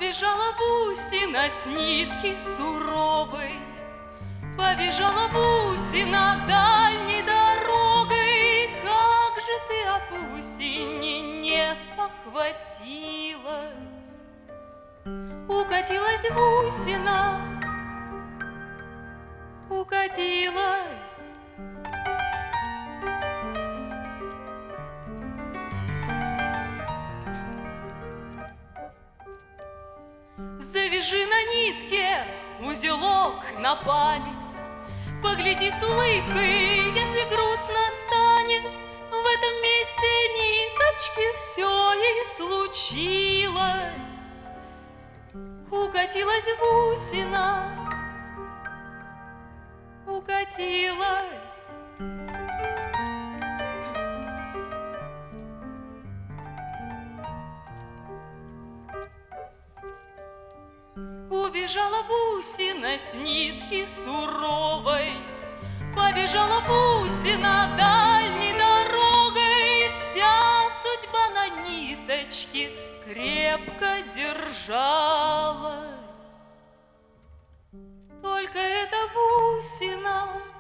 Убежала бусина с нитки суровой, побежала бусина дальней дорогой. Как же ты о бусине не спохватилась? Укатилась бусина, укатилась. Завяжи на нитке узелок на память, погляди с улыбкой, если грустно станет. В этом месте ниточки все и случилось. Укатилась бусина, укатилась. Убежала бусина с нитки суровой, побежала бусина дальней дорогой. Вся судьба на ниточке крепко держалась. Только эта бусина